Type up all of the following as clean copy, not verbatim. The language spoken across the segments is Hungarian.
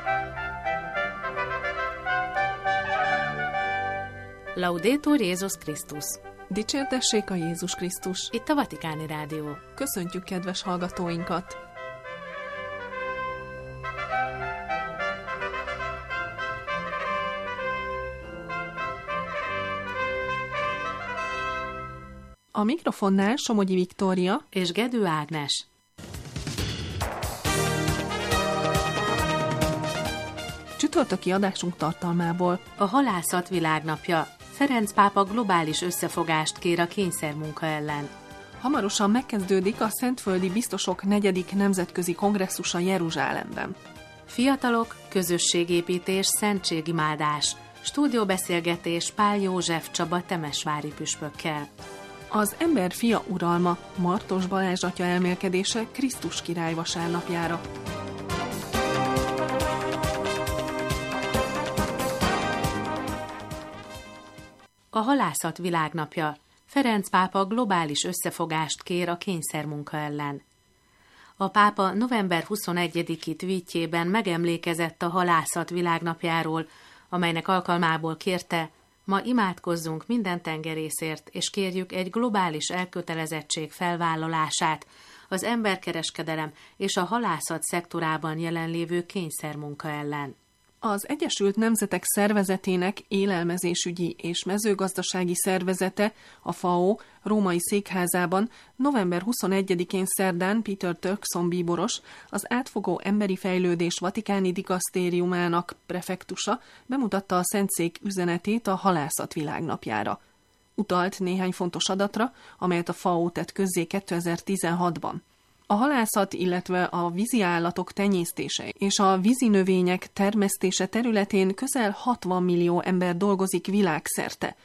Laudetur Jézus Krisztus! Dicsértessék a Jézus Krisztus! Itt a Vatikáni Rádió. Köszöntjük kedves hallgatóinkat! A mikrofonnál Somogyi Viktória és Gedő Ágnes. Csütörtöki adásunk tartalmából. A halászat világnapja. Ferenc pápa globális összefogást kér a kényszermunka ellen. Hamarosan megkezdődik a Szentföldi Biztosok 4. nemzetközi kongresszusa Jeruzsálemben. Fiatalok, közösségépítés, szentségimádás. Stúdióbeszélgetés Pál József Csaba temesvári püspökkel. Az ember fia uralma, Martos Balázs atya elmélkedése Krisztus király vasárnapjára. A halászat világnapja. Ferenc pápa globális összefogást kér a kényszermunka ellen. A pápa november 21-i tweetjében megemlékezett a halászat világnapjáról, amelynek alkalmából kérte: ma imádkozzunk minden tengerészért, és kérjük egy globális elkötelezettség felvállalását az emberkereskedelem és a halászat szektorában jelenlévő kényszermunka ellen. Az Egyesült Nemzetek Szervezetének élelmezésügyi és mezőgazdasági szervezete, a FAO római székházában november 21-én szerdán Peter Turkson bíboros, az átfogó emberi fejlődés vatikáni dikasztériumának prefektusa bemutatta a Szentszék üzenetét a halászat világnapjára. Utalt néhány fontos adatra, amelyet a FAO tett közzé 2016-ban. A halászat, illetve a vízi állatok tenyésztése és a vízi növények termesztése területén közel 60 millió ember dolgozik világszerte,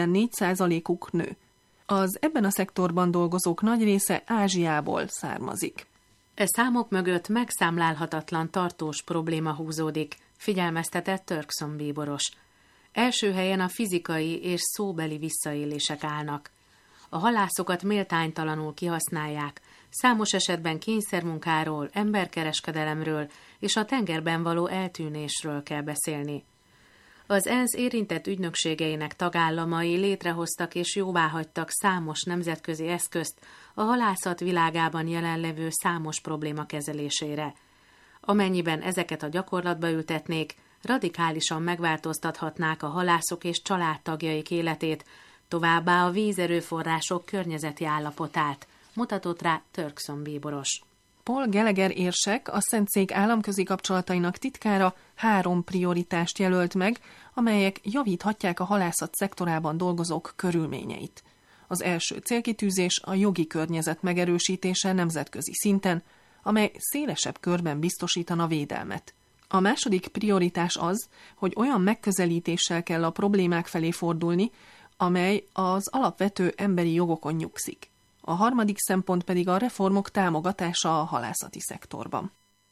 14%-uk nő. Az ebben a szektorban dolgozók nagy része Ázsiából származik. E számok mögött megszámlálhatatlan tartós probléma húzódik, figyelmeztetett Turkson bíboros. Első helyen a fizikai és szóbeli visszaélések állnak. A halászokat méltánytalanul kihasználják, számos esetben kényszermunkáról, emberkereskedelemről és a tengerben való eltűnésről kell beszélni. Az ENSZ érintett ügynökségeinek tagállamai létrehoztak és jóváhagytak számos nemzetközi eszközt a halászat világában jelenlevő számos probléma kezelésére. Amennyiben ezeket a gyakorlatba ültetnék, radikálisan megváltoztathatnák a halászok és családtagjaik életét, továbbá a vízerőforrások környezeti állapotát, mutatott rá Turkson bíboros. Paul Gallagher érsek, a Szentszék államközi kapcsolatainak titkára 3 prioritást jelölt meg, amelyek javíthatják a halászat szektorában dolgozók körülményeit. Az első célkitűzés a jogi környezet megerősítése nemzetközi szinten, amely szélesebb körben biztosítana védelmet. A második prioritás az, hogy olyan megközelítéssel kell a problémák felé fordulni, amely az alapvető emberi jogokon nyugszik. A harmadik szempont pedig a reformok támogatása a halászati szektorban.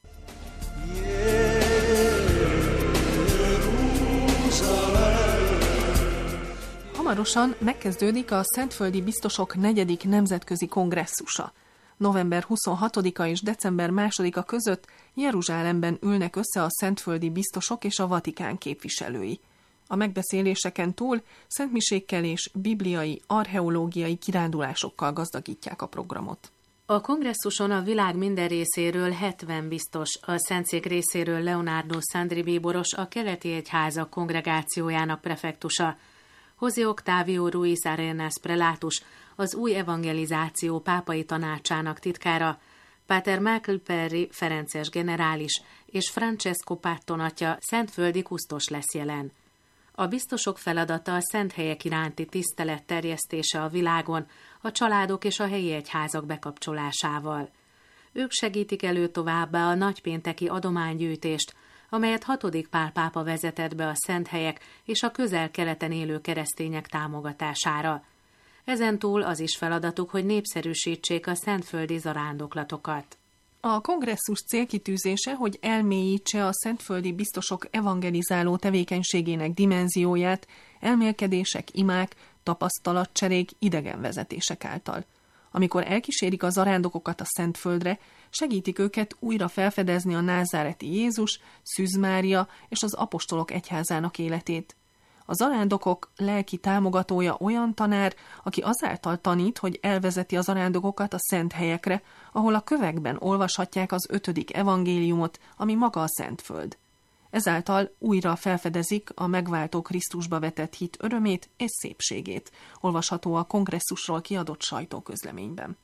Hamarosan megkezdődik a Szentföldi Biztosok 4. nemzetközi kongresszusa. November 26-a és december 2-a között Jeruzsálemben ülnek össze a szentföldi biztosok és a Vatikán képviselői. A megbeszéléseken túl szentmisékkel és bibliai, archeológiai kirándulásokkal gazdagítják a programot. A kongresszuson a világ minden részéről 70 biztos, a Szentszék részéről Leonardo Sandri bíboros, a keleti egyházak kongregációjának prefektusa, José Octavio Ruiz Arenas prelátus, az új evangelizáció pápai tanácsának titkára, Páter Michael Perry ferences generális és Francesco Patton atya szentföldi kusztos lesz jelen. A biztosok feladata a szent helyek iránti tisztelet terjesztése a világon, a családok és a helyi egyházak bekapcsolásával. Ők segítik elő továbbá a nagypénteki adománygyűjtést, amelyet 6. Pál pápa vezetett be a szent helyek és a közel-keleten élő keresztények támogatására. Ezentúl az is feladatuk, hogy népszerűsítsék a szentföldi zarándoklatokat. A kongresszus célkitűzése, hogy elmélyítse a szentföldi biztosok evangelizáló tevékenységének dimenzióját, elmélkedések, imák, tapasztalatcserék, idegenvezetések által. Amikor elkísérik a zarándokokat a Szentföldre, segítik őket újra felfedezni a názáreti Jézus, Szűz Mária és az apostolok egyházának életét. A zarándokok lelki támogatója olyan tanár, aki azáltal tanít, hogy elvezeti a zarándokokat a szent helyekre, ahol a kövekben olvashatják az 5. evangéliumot, ami maga a Szentföld. Ezáltal újra felfedezik a megváltó Krisztusba vetett hit örömét és szépségét, olvasható a kongresszusról kiadott sajtóközleményben.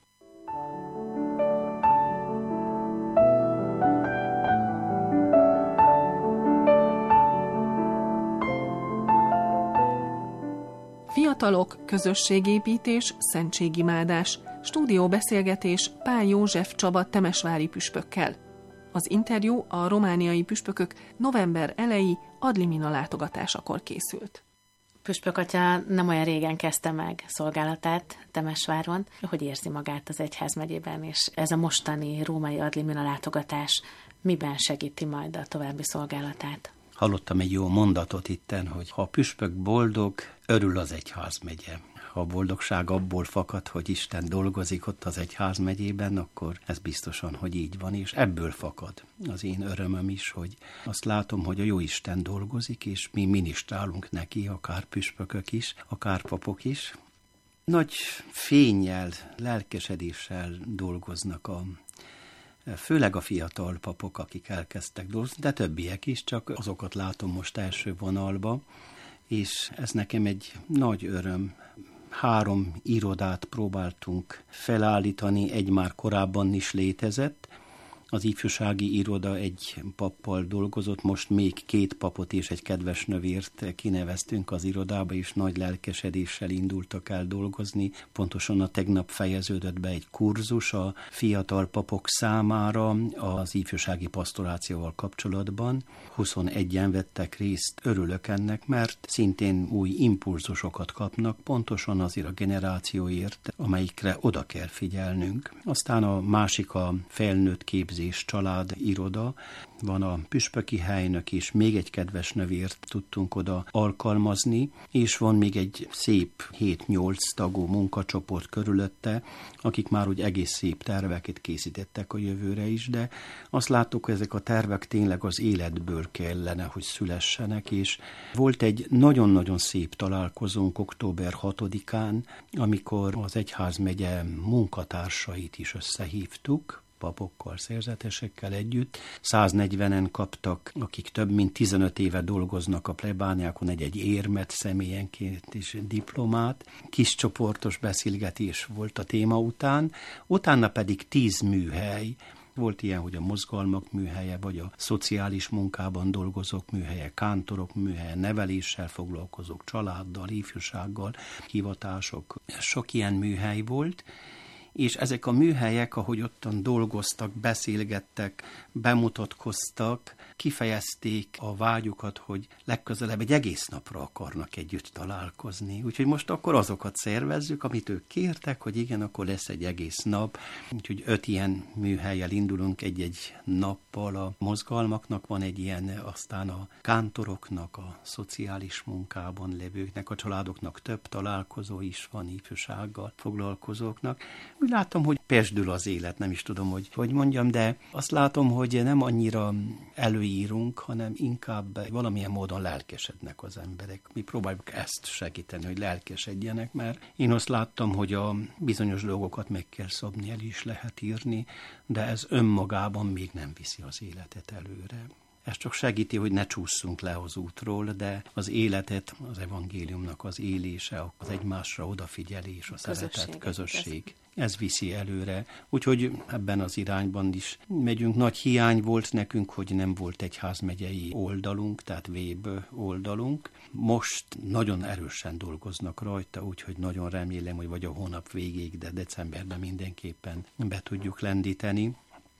Fiatalok, közösségépítés, szentségimádás, stúdióbeszélgetés Pál József Csaba temesvári püspökkel. Az interjú a romániai püspökök november elejé ad limina látogatásakor készült. Püspök atya nem olyan régen kezdte meg szolgálatát Temesváron. Hogy érzi magát az egyházmegyében, és ez a mostani római ad limina látogatás miben segíti majd a további szolgálatát? Hallottam egy jó mondatot itten, hogy ha a püspök boldog, örül az egyházmegye. Ha a boldogság abból fakad, hogy Isten dolgozik ott az egyházmegyében, akkor ez biztosan, hogy így van, és ebből fakad az én örömöm is, hogy azt látom, hogy a jó Isten dolgozik, és mi ministrálunk neki, akár püspökök is, akár papok is. Nagy fénnyel, lelkesedéssel dolgoznak főleg a fiatal papok, akik elkezdtek dolgozni, de többiek is, csak azokat látom most első vonalba, és ez nekem egy nagy öröm. 3 irodát próbáltunk felállítani, egy már korábban is létezett. Az ifjúsági iroda egy pappal dolgozott, most még 2 papot és egy kedves növért kineveztünk az irodába, és nagy lelkesedéssel indultak el dolgozni. Pontosan a tegnap fejeződött be egy kurzus a fiatal papok számára az ifjúsági pastorációval kapcsolatban. 21-en vettek részt, örülök ennek, mert szintén új impulzusokat kapnak, pontosan azért a generációért, amelyikre oda kell figyelnünk. Aztán a másik a felnőtt képzés család iroda, van a püspöki helynök is, még egy kedves növért tudtunk oda alkalmazni, és van még egy szép 7-8 tagú munkacsoport körülötte, akik már úgy egész szép terveket készítettek a jövőre is, de azt láttuk, hogy ezek a tervek tényleg az életből kellene, hogy szülessenek, és volt egy nagyon-nagyon szép találkozónk október 6-án, amikor az egyházmegye munkatársait is összehívtuk, papokkal, szerzetesekkel együtt. 140-en kaptak, akik több mint 15 éve dolgoznak a plebániákon, egy érmet személyenként is diplomát. Kis csoportos beszélgetés volt a téma után, utána pedig 10 műhely. Volt ilyen, hogy a mozgalmak műhelye, vagy a szociális munkában dolgozók műhelye, kántorok műhelye, neveléssel foglalkozók, családdal, ifjúsággal, hivatások. Sok ilyen műhely volt, és ezek a műhelyek, ahogy ottan dolgoztak, beszélgettek, bemutatkoztak, kifejezték a vágyukat, hogy legközelebb egy egész napra akarnak együtt találkozni. Úgyhogy most akkor azokat szervezzük, amit ők kértek, hogy igen, akkor lesz egy egész nap. Úgyhogy 5 ilyen műhellyel indulunk egy-egy nappal. A mozgalmaknak van egy ilyen, aztán a kántoroknak, a szociális munkában levőknek, a családoknak több találkozó is van, ifjúsággal foglalkozóknak. Úgy látom, hogy pesdül az élet, nem is tudom, hogy mondjam, de azt látom, hogy nem annyira előírunk, hanem inkább valamilyen módon lelkesednek az emberek. Mi próbáljuk ezt segíteni, hogy lelkesedjenek, mert én azt láttam, hogy a bizonyos dolgokat meg kell szabni, el is lehet írni, de ez önmagában még nem viszi az életet előre. Ez csak segíti, hogy ne csússzunk le az útról, de az életet, az evangéliumnak az élése, az egymásra odafigyelés, a szeretet, közösség. Ez viszi előre. Úgyhogy ebben az irányban is megyünk. Nagy hiány volt nekünk, hogy nem volt egyházmegyei oldalunk, tehát web oldalunk. Most nagyon erősen dolgoznak rajta, úgyhogy nagyon remélem, hogy vagy a hónap végéig, de decemberben mindenképpen be tudjuk lendíteni.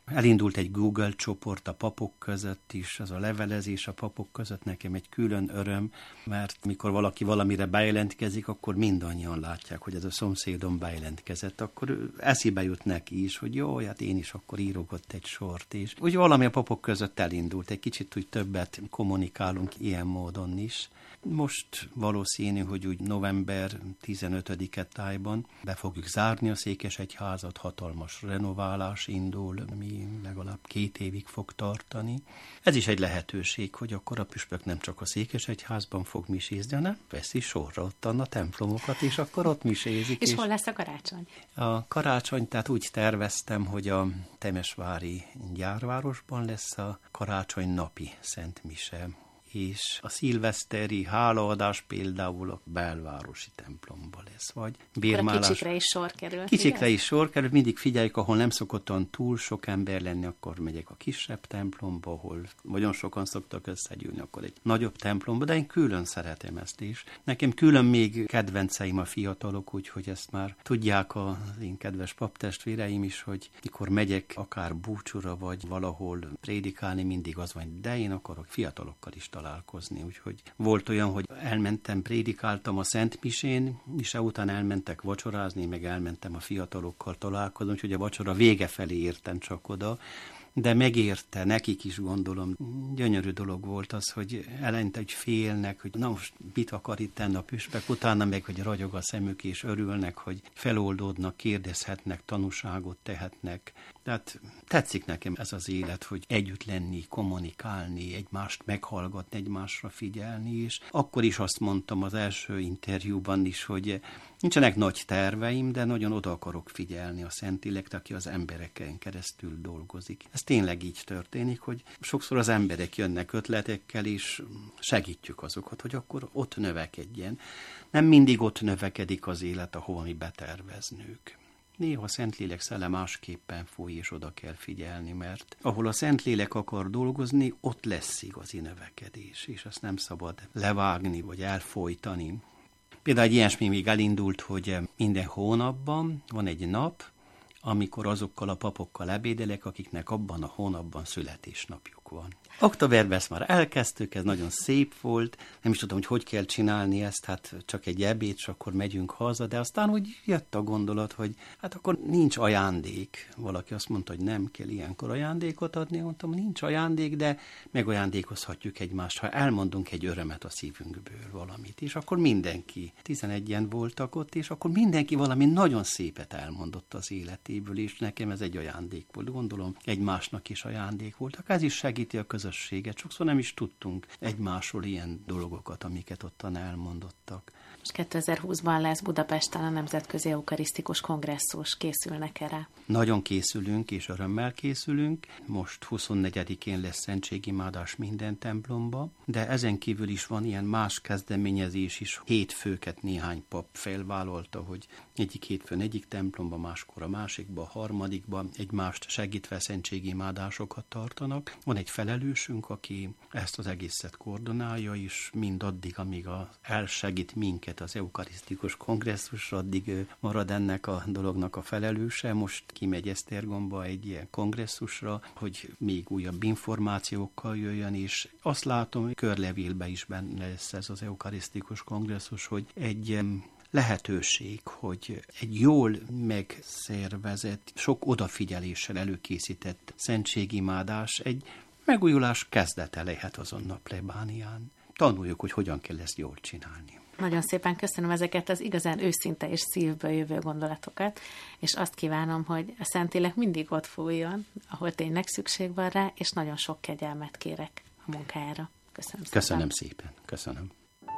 Elindult egy Google csoport a papok között is, az a levelezés a papok között nekem egy külön öröm, mert mikor valaki valamire bejelentkezik, akkor mindannyian látják, hogy ez a szomszédom bejelentkezett, akkor eszébe jut neki is, hogy jó, hát én is akkor írok ott egy sort is. Úgy valami a papok között elindult, egy kicsit úgy többet kommunikálunk ilyen módon is. Most valószínű, hogy úgy november 15-e tájban be fogjuk zárni a székesegyházat, hatalmas renoválás indul, ami legalább 2 évig fog tartani. Ez is egy lehetőség, hogy akkor a püspök nem csak a székesegyházban fog misézni, hanem veszi sorra ottan a templomokat, és akkor ott misézik. És hol lesz a karácsony? A karácsony, tehát úgy terveztem, hogy a temesvári gyárvárosban lesz a karácsony napi szentmise, és a szilveszteri hálaadás például a belvárosi templomba lesz, vagy bérmálás. Kicsikre is sor kerül. Kicsikre is sor kerül, mindig figyeljük, ahol nem szokott olyan túl sok ember lenni, akkor megyek a kisebb templomba, ahol nagyon sokan szoktak összegyűlni, akkor egy nagyobb templomba, de én külön szeretem ezt is. Nekem külön még kedvenceim a fiatalok, úgyhogy ezt már tudják az én kedves paptestvéreim is, hogy mikor megyek akár búcsúra, vagy valahol prédikálni, mindig az van, de én akarok fiatalokkal is találkozni. Úgyhogy volt olyan, hogy elmentem, prédikáltam a Szentmisén, és után elmentek vacsorázni, meg elmentem a fiatalokkal találkozni, úgyhogy a vacsora vége felé értem csak oda, de megérte, nekik is gondolom. Gyönyörű dolog volt az, hogy eleinte, hogy félnek, hogy na most mit akar itt tenni a püspök, utána meg, hogy ragyog a szemük és örülnek, hogy feloldódnak, kérdezhetnek, tanúságot tehetnek. Tehát tetszik nekem ez az élet, hogy együtt lenni, kommunikálni, egymást meghallgatni, egymásra figyelni, és akkor is azt mondtam az első interjúban is, hogy nincsenek nagy terveim, de nagyon oda akarok figyelni a Szentlélekre, aki az embereken keresztül dolgozik. Ez tényleg így történik, hogy sokszor az emberek jönnek ötletekkel, és segítjük azokat, hogy akkor ott növekedjen. Nem mindig ott növekedik az élet, ahol mi beterveznünk. Néha a Szentlélek szele másképpen fúj, és oda kell figyelni, mert ahol a Szentlélek akar dolgozni, ott lesz igazi növekedés, és ezt nem szabad levágni, vagy elfojtani. Például egy ilyesmi még elindult, hogy minden hónapban van egy nap, amikor azokkal a papokkal ebédelek, akiknek abban a hónapban születésnapjuk van. Októberben ezt már elkezdtük, ez nagyon szép volt, nem is tudom, hogy kell csinálni ezt, hát csak egy ebéd, és akkor megyünk haza, de aztán úgy jött a gondolat, hogy hát akkor nincs ajándék. Valaki azt mondta, hogy nem kell ilyenkor ajándékot adni, mondtam, nincs ajándék, de megajándékozhatjuk egymást, ha elmondunk egy örömet a szívünkből valamit, és akkor mindenki, 11-en voltak ott, és akkor mindenki valami nagyon szépet elmondott az életéből, és nekem ez egy ajándék volt, gondolom egymásnak is ajándék volt. Ez is segíti a közösséget. Sokszor nem is tudtunk egymásról ilyen dolgokat, amiket ottan elmondottak. Most 2020-ban lesz Budapesten a Nemzetközi Eukarisztikus Kongresszus. Készülnek erre? Nagyon készülünk, és örömmel készülünk. Most 24-én lesz szentségimádás minden templomba, de ezen kívül is van ilyen más kezdeményezés is. Hétfőket néhány pap felvállalta, hogy egyik hétfőn egyik templomba, máskor a másikba, a harmadikba egymást segítve szentségimádásokat tartanak. Van egy felelősünk, aki ezt az egészet koordinálja, és mindaddig, amíg elsegít minket az eukarisztikus kongresszus, addig marad ennek a dolognak a felelőse. Most kimegy Esztergomba egy ilyen kongresszusra, hogy még újabb információkkal jöjjön, és azt látom, hogy körlevélben is benne lesz ez az eukarisztikus kongresszus, hogy egy lehetőség, hogy egy jól megszervezett, sok odafigyeléssel előkészített szentségimádás egy megújulás kezdete lehet azon a plebánián. Tanuljuk, hogy hogyan kell ezt jól csinálni. Nagyon szépen köszönöm ezeket az igazán őszinte és szívből jövő gondolatokat, és azt kívánom, hogy a Szentlélek mindig ott fújjon, ahol tényleg szükség van rá, és nagyon sok kegyelmet kérek a munkájára. Köszönöm szépen. Köszönöm szépen. Köszönöm.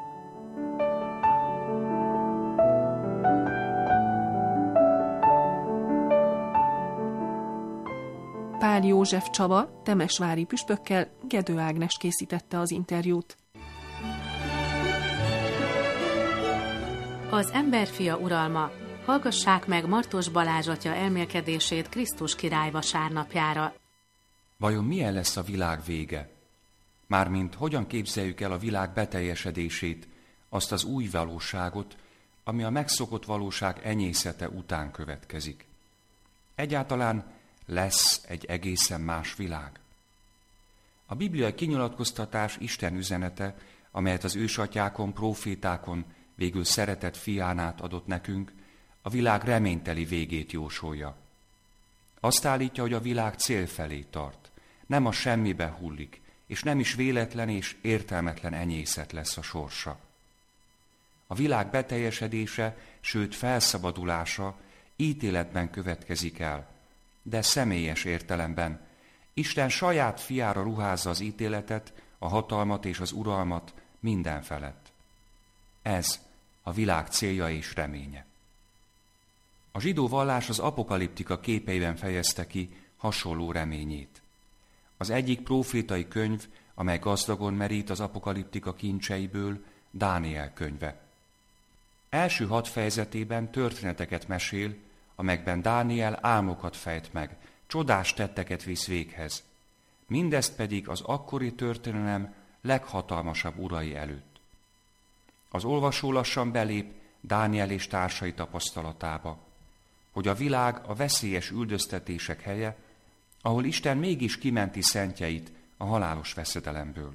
Pál József Csaba, temesvári püspökkel Gedő Ágnes készítette az interjút. Az emberfia uralma. Hallgassák meg Martos Balázs atya elmélkedését Krisztus király vasárnapjára. Vajon milyen lesz a világ vége? Mármint hogyan képzeljük el a világ beteljesedését, azt az új valóságot, ami a megszokott valóság enyészete után következik? Egyáltalán lesz egy egészen más világ. A bibliai kinyilatkoztatás Isten üzenete, amelyet az ősatyákon, prófétákon, végül szeretett fián át adott nekünk, a világ reményteli végét jósolja. Azt állítja, hogy a világ cél felé tart, nem a semmibe hullik, és nem is véletlen és értelmetlen enyészet lesz a sorsa. A világ beteljesedése, sőt felszabadulása ítéletben következik el, de személyes értelemben. Isten saját fiára ruházza az ítéletet, a hatalmat és az uralmat minden felett. Ez a világ célja és reménye. A zsidó vallás az apokaliptika képeiben fejezte ki hasonló reményét. Az egyik prófétai könyv, amely gazdagon merít az apokaliptika kincseiből, Dániel könyve. Első 6 fejezetében történeteket mesél, amelyekben Dániel álmokat fejt meg, csodás tetteket visz véghez. Mindezt pedig az akkori történelem leghatalmasabb urai előtt. Az olvasó lassan belép Dániel és társai tapasztalatába, hogy a világ a veszélyes üldöztetések helye, ahol Isten mégis kimenti szentjeit a halálos veszedelemből.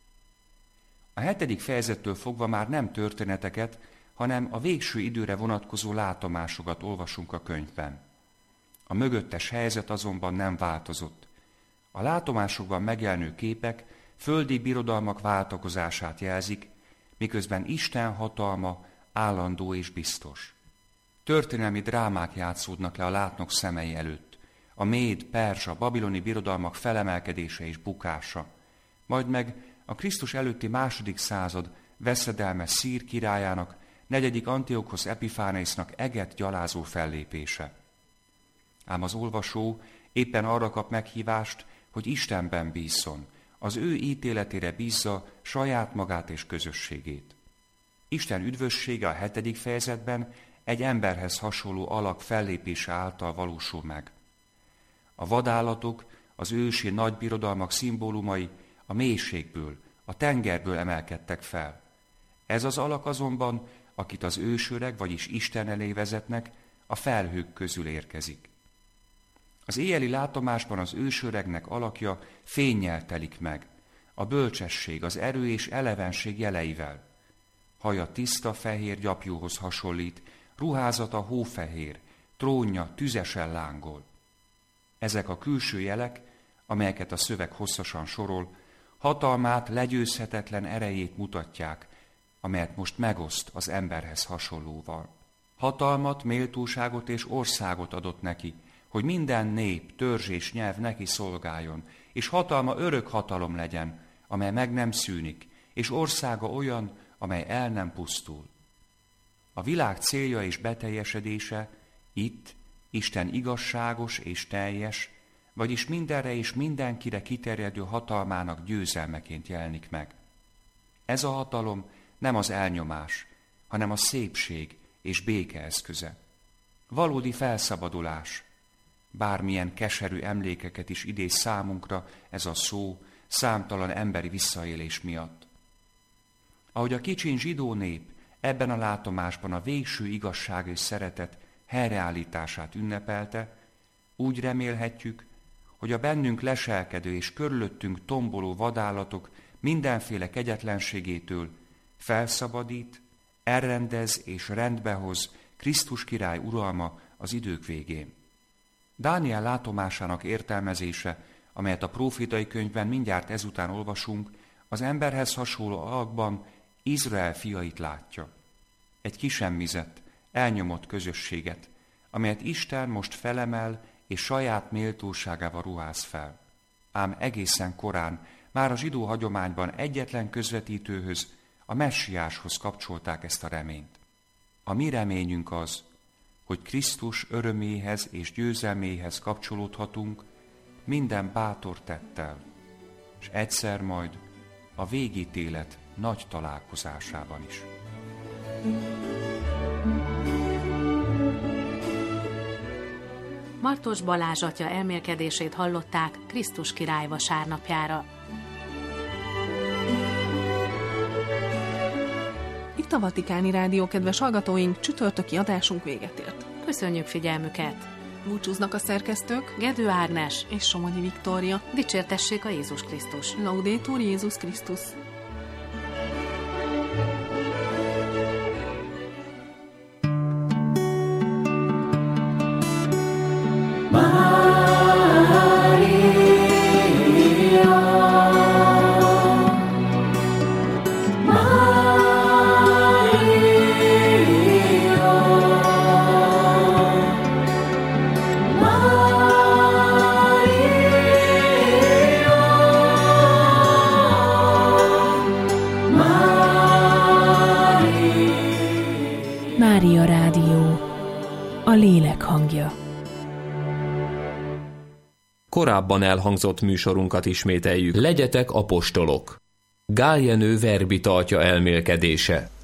A 7. fejezettől fogva már nem történeteket, hanem a végső időre vonatkozó látomásokat olvasunk a könyvben. A mögöttes helyzet azonban nem változott. A látomásokban megjelenő képek földi birodalmak váltakozását jelzik, miközben Isten hatalma állandó és biztos. Történelmi drámák játszódnak le a látnok szemei előtt. A méd, perzsa, babiloni birodalmak felemelkedése és bukása, majd meg a Krisztus előtti 2. század veszedelmes szír királyának, 4. Antiochosz Epifánésznak eget gyalázó fellépése. Ám az olvasó éppen arra kap meghívást, hogy Istenben bízzon, az ő ítéletére bízza saját magát és közösségét. Isten üdvössége a 7. fejezetben egy emberhez hasonló alak fellépése által valósul meg. A vadállatok, az ősi nagybirodalmak szimbólumai a mélységből, a tengerből emelkedtek fel. Ez az alak azonban, akit az ősöreg, vagyis Isten elé vezetnek, a felhők közül érkezik. Az éjjeli látomásban az ősöregnek alakja fénnyel telik meg, a bölcsesség, az erő és elevenség jeleivel. Haja tiszta fehér gyapjúhoz hasonlít, ruházata hófehér, trónja tüzesen lángol. Ezek a külső jelek, amelyeket a szöveg hosszasan sorol, hatalmát, legyőzhetetlen erejét mutatják, amelyet most megoszt az emberhez hasonlóval. Hatalmat, méltóságot és országot adott neki, hogy minden nép, törzs és nyelv neki szolgáljon, és hatalma örök hatalom legyen, amely meg nem szűnik, és országa olyan, amely el nem pusztul. A világ célja és beteljesedése itt Isten igazságos és teljes, vagyis mindenre és mindenkire kiterjedő hatalmának győzelmeként jelenik meg. Ez a hatalom nem az elnyomás, hanem a szépség és béke eszköze. Valódi felszabadulás. Bármilyen keserű emlékeket is idéz számunkra ez a szó számtalan emberi visszaélés miatt. Ahogy a kicsiny zsidó nép ebben a látomásban a végső igazság és szeretet helyreállítását ünnepelte, úgy remélhetjük, hogy a bennünk leselkedő és körülöttünk tomboló vadállatok mindenféle kegyetlenségétől felszabadít, elrendez és rendbehoz Krisztus király uralma az idők végén. Dániel látomásának értelmezése, amelyet a prófétai könyvben mindjárt ezután olvasunk, az emberhez hasonló alakban Izrael fiait látja. Egy kisemmizett, elnyomott közösséget, amelyet Isten most felemel és saját méltóságával ruház fel. Ám egészen korán, már a zsidó hagyományban egyetlen közvetítőhöz, a messiáshoz kapcsolták ezt a reményt. A mi reményünk az, hogy Krisztus öröméhez és győzelméhez kapcsolódhatunk minden bátor tettel, és egyszer majd a végítélet nagy találkozásában is. Martos Balázs atya elmélkedését hallották Krisztus király vasárnapjára. Itt a Vatikáni Rádió, kedves hallgatóink, csütörtöki adásunk véget ért. Köszönjük figyelmüket! Búcsúznak a szerkesztők, Gedő Ágnes és Somogyi Viktória. Dicsértessék a Jézus Krisztus. Laudetur Jézus Krisztus. Mária Rádió, a lélek hangja. Korábban elhangzott műsorunkat ismételjük. Legyetek apostolok. Gál Jenő verbi tartja elmélkedése.